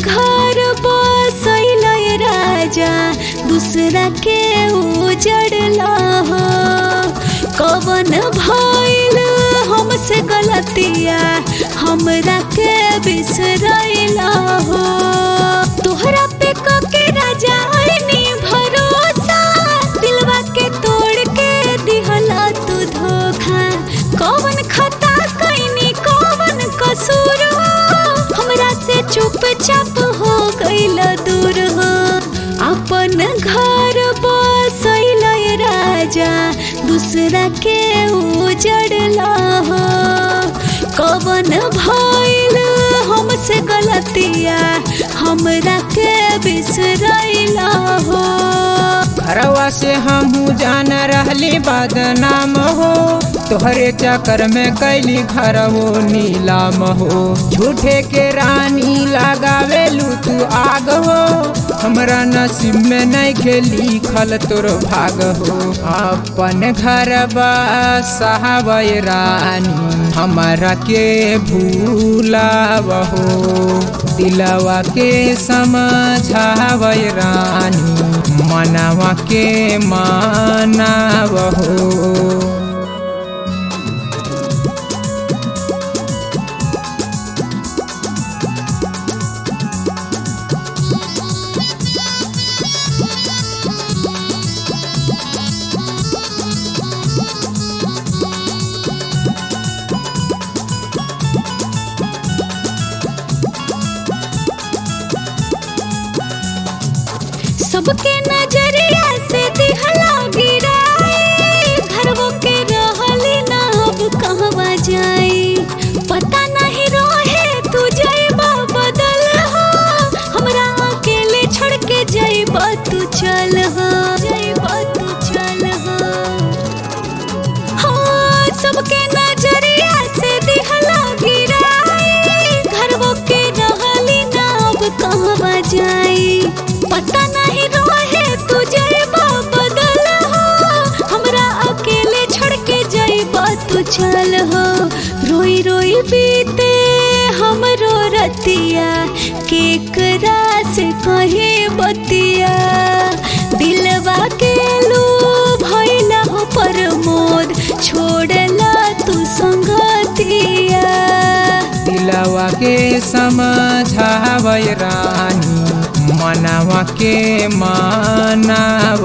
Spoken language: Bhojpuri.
घर बसैल राजा दूसरा के उजड़ला हो। कवन भइल हमसे गलतिया हमरा के बिसरैला हो। तोहरा पे कके राजा आईनी भरोसा दिलवा के तोड़ के दिहला तू धोखा। कवन खता कैनी कवन कसूर हो हमरा से चुपचाप हो गइल दूर हो। अपन घर बसैल राजा दूसरा के उजड़ला हो। कवन भइल हमसे गलतिया हमरा के बिसरैला हो। घरवा से हमहू जान रहली बदनाम हो। तोहरे चक्कर में कैली घरवो नीलाम हो। झूठे के रानी लगावेलू तू आग हो। हमरा नसीब में नहीं के लिखल तोर भाग हो। अपन घर बसावै रानी हमरा के भूलावहो। दिलवा के समझावै रानी मनवा के मानावहो। सबके नजरिया से दिहला गिराई घरवो के रहली ना अब कहवा जाई। पता नहीं रहे तू जइबा बदल हो हमरा अकेले छोड़ के जइबा तू चल हो। जइबा तू चल हो। हाँ सबके नजरिया से दिहला गिराई घरवो के रहली ना अब कहवा जाई। पता नहीं रहे तू जइबा बदल हो हमरा अकेले छोड़ के जइबा तू चल हो। रोई रोई बीते हमरो रतिया केकरा से कहे बतिया। दिलवा के लू भइला हो प्रमोद छोड़ला तू संगतिया। दिलवा के समझावै रानी मनवा के मानावहो।